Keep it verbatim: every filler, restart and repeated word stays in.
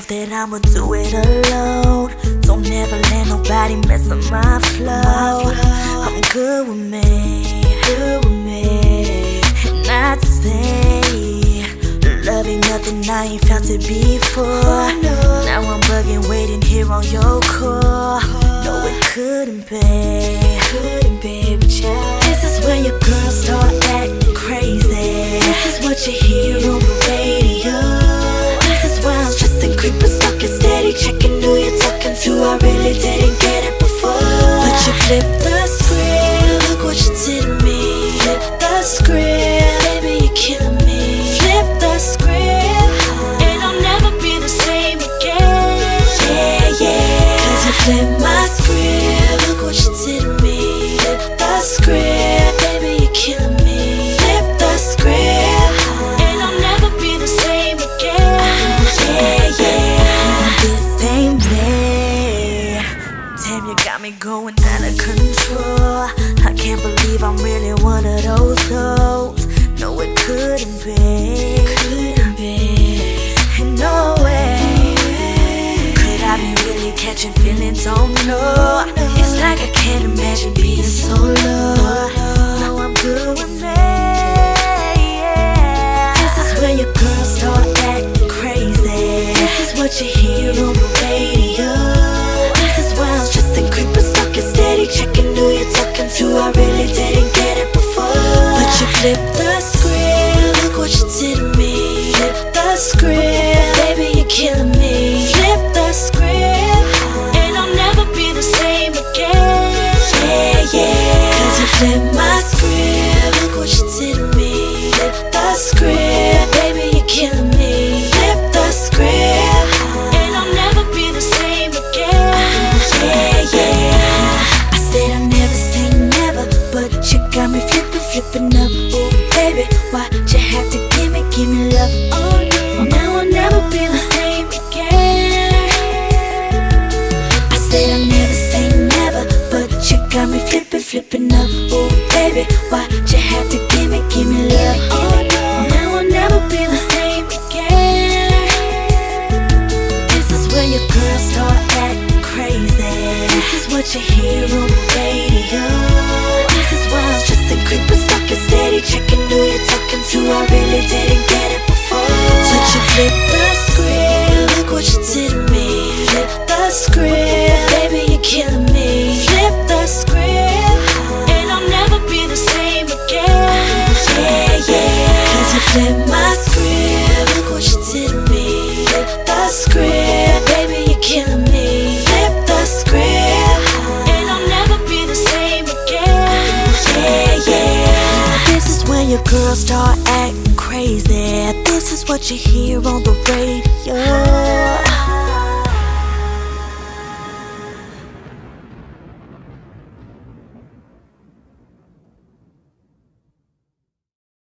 that I'ma do it alone. Don't ever let nobody mess up my flow. I'm good with me, good with me. Not to say love ain't nothing I ain't felt it before. Now I'm bugging, waiting here on your call. No, it couldn't be, couldn't be, but yeah. This is when your girl start acting crazy. This is what you hear on the radio. This is why I'm stressing, creeping, stalking, steady checking who you're talking to. I really didn't get it before, but you flipped the script. Look what you did to me. Flip the script, baby, you're killing me. Flip the script, and I'll never be the same again. Yeah, yeah, cause you flipped my script. Look what you did to me. Flip the script, baby, you're killing me. Flip the script, and I'll never be the same again. Yeah, yeah, this ain't me. Damn, you got me going out of control. I can't believe I'm really one of those hoes. No, it couldn't be, couldn't be. No way could I be really catching feelings, oh no. It's like I can't imagine being solo. No, I'm good with me, yeah. This is when your girl start acting crazy. This is what you hear on the radio. This is why I'm stressing, creeping, stalking, steady checking who you're talking to. I really didn't get it before, but you flipped the script. Look what you did to me. Flip the script, baby, you're killing me. Flip the script, and I'll never be the same again. Yeah, yeah, cause you flipped my script. Look what you did to me. Flip the script, baby, you're killing me. Flip the script, and I'll never be the same again. Yeah, yeah, I said I'll never say never, but you got me flipping, flipping up. Oh baby, why'd you have to give me, give me love? Oh no, now I'll never be the same again. I said I'll never say never, but you got me flipping, flipping up. Oh baby, why'd you have to give me, give me love? Oh no, now I'll never be the same again. This is when your girl start acting crazy. This is what you hear on the radio. This is why I'm stressing, creeping, stalking, steady checking who you're talking to. I really didn't get it before, but you flipped the script. Look what you did to me. Flip the script, baby, you're killing me. Flip the script, and I'll never be the same again. Yeah, yeah, cause you flipped my script. Look what you did to me. Flip the script, baby, you're killing me. Flip the script, and I'll never be the same again. Yeah, yeah, this is when your girl start acting crazy. This is what you hear on the radio.